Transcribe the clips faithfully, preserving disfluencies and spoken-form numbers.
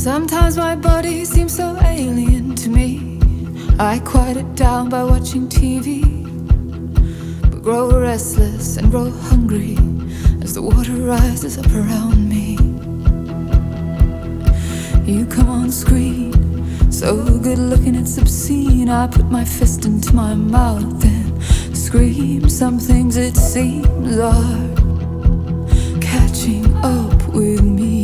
Sometimes my body seems so alien to me. I quiet it down by watching T V, but grow restless and grow hungry as the water rises up around me. You come on screen, so good looking it's obscene. I put my fist into my mouth and scream. Some things it seems are catching up with me.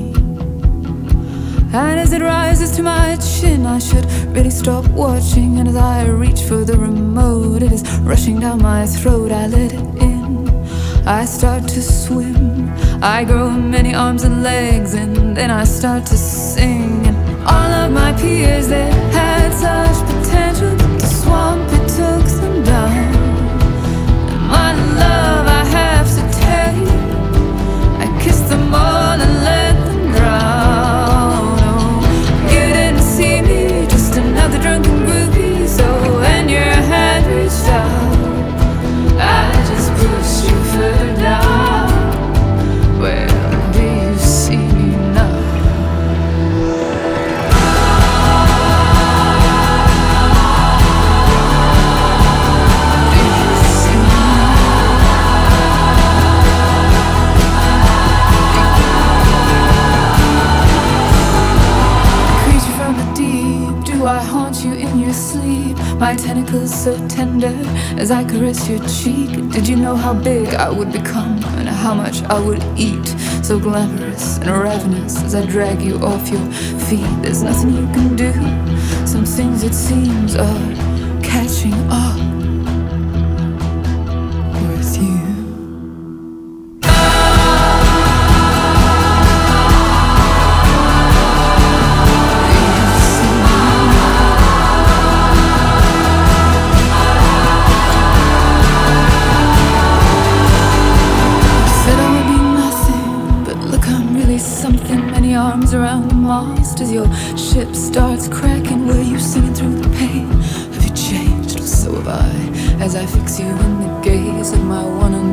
And as it rises to my chin, I should really stop watching. And as I reach for the remote, it is rushing down my throat. I let it in, I start to swim. I grow many arms and legs, and then I start to sing. And all of my peers, they had such potential, but the swamp, it took them down. And my love, I have to tell you, I kissed them all and let them drown. Oh, you didn't see me, just another drunken groupie. So when your hand reached out, I just pushed you further down. Where do you see me now? Do you see me now? Creature from the deep, do I haunt you in your sleep? My tentacles so tender as I caress your cheek. Did you know how big I would become and how much I would eat? So glamorous and ravenous as I drag you off your feet. There's nothing you can do. Some things it seems are catching up with you. Something, many arms around the mast as your ship starts cracking. Were you singing through the pain? Have you changed? So have I, as I fix you in the gaze of my one and